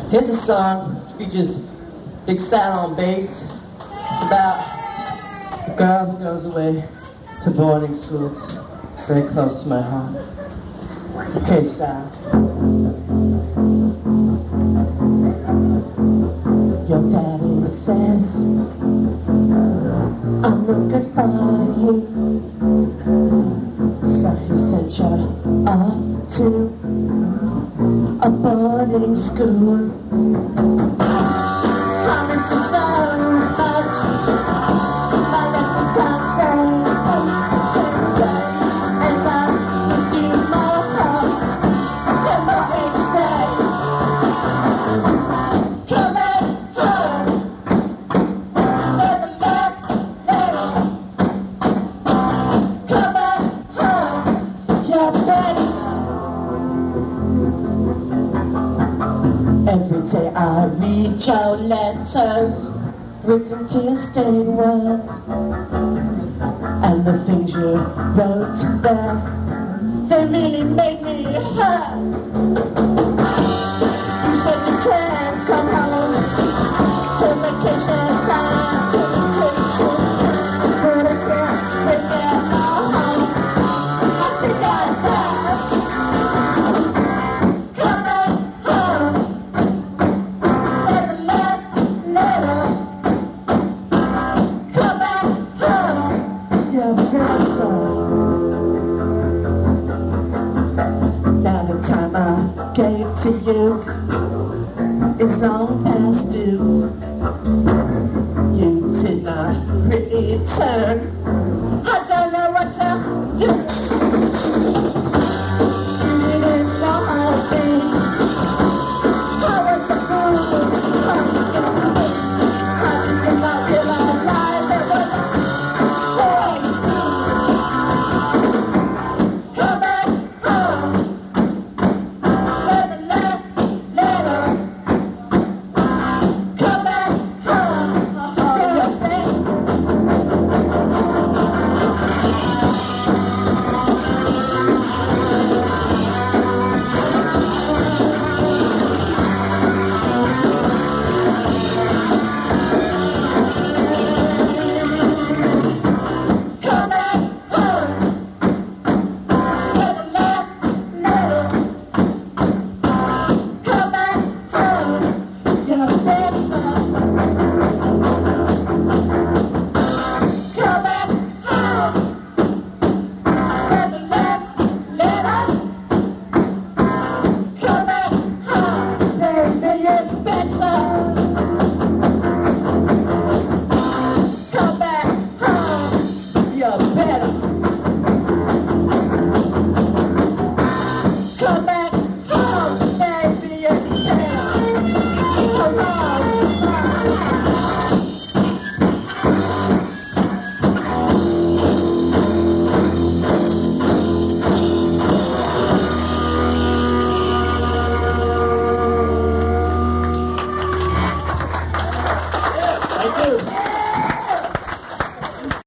Here's a song which features Big Sal on bass. It's about a girl who goes away to boarding school. It's very close to my heart. Okay, Sal. Your daddy says I'm no good for you, so he sent you off to a boarding school. Promise you so much, my life is concerned. And I wish you more hope and more each day. Coming home, say the last name. Coming home, you're ready. Every day I read your letters, written to your staying words, and the things you wrote there, they really make me hurt. You said you can't come home till vacation time, till vacation, but I can't make it all home. I think I'm tired. Coming home. Say the last letter. Come back home. Your grandson. Now the time I gave to you is long past due. You did not return.